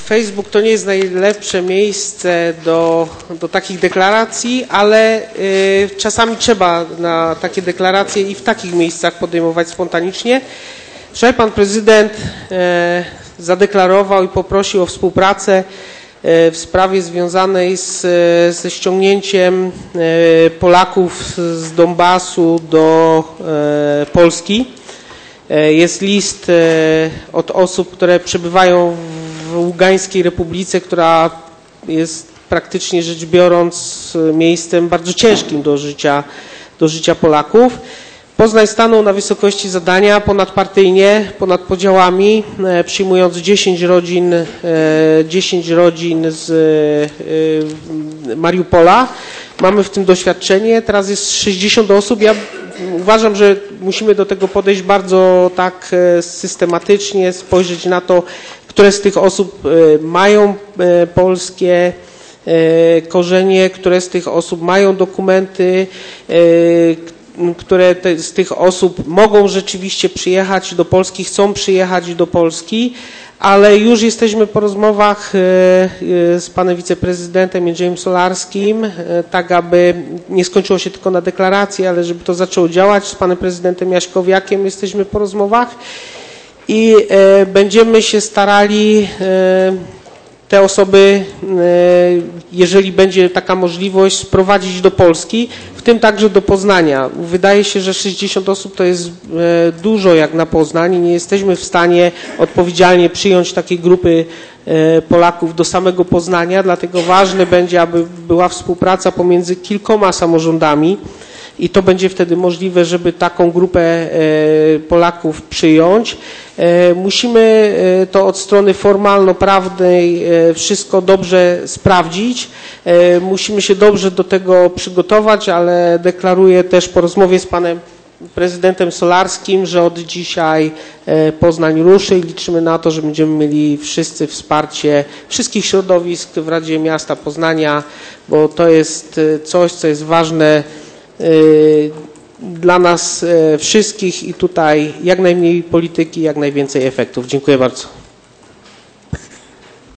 Facebook to nie jest najlepsze miejsce do takich deklaracji, ale czasami trzeba na takie deklaracje i w takich miejscach podejmować spontanicznie. Wczoraj pan prezydent zadeklarował i poprosił o współpracę w sprawie związanej ze ściągnięciem Polaków z Donbasu do Polski. Jest list od osób, które przebywają w Ługańskiej Republice, która jest praktycznie rzecz biorąc miejscem bardzo ciężkim do życia Polaków. Poznań stanął na wysokości zadania ponadpartyjnie, ponad podziałami, przyjmując 10 rodzin z Mariupola. Mamy w tym doświadczenie. Teraz jest 60 osób. Ja uważam, że musimy do tego podejść bardzo tak systematycznie, spojrzeć na to, które z tych osób mają polskie korzenie, które z tych osób mają dokumenty, które z tych osób mogą rzeczywiście przyjechać do Polski, chcą przyjechać do Polski, ale już jesteśmy po rozmowach z panem wiceprezydentem Jędrzejem Solarskim, tak aby nie skończyło się tylko na deklaracji, ale żeby to zaczęło działać. Z panem prezydentem Jaśkowiakiem jesteśmy po rozmowach i będziemy się starali te osoby, jeżeli będzie taka możliwość, sprowadzić do Polski, w tym także do Poznania. Wydaje się, że 60 osób to jest dużo jak na Poznań i nie jesteśmy w stanie odpowiedzialnie przyjąć takiej grupy Polaków do samego Poznania, dlatego ważne będzie, aby była współpraca pomiędzy kilkoma samorządami i to będzie wtedy możliwe, żeby taką grupę Polaków przyjąć. Musimy to od strony formalno-prawnej wszystko dobrze sprawdzić. Musimy się dobrze do tego przygotować, ale deklaruję też po rozmowie z panem prezydentem Solarskim, że od dzisiaj Poznań ruszy i liczymy na to, że będziemy mieli wszyscy wsparcie wszystkich środowisk w Radzie Miasta Poznania, bo to jest coś, co jest ważne dla nas wszystkich i tutaj jak najmniej polityki, jak najwięcej efektów. Dziękuję bardzo.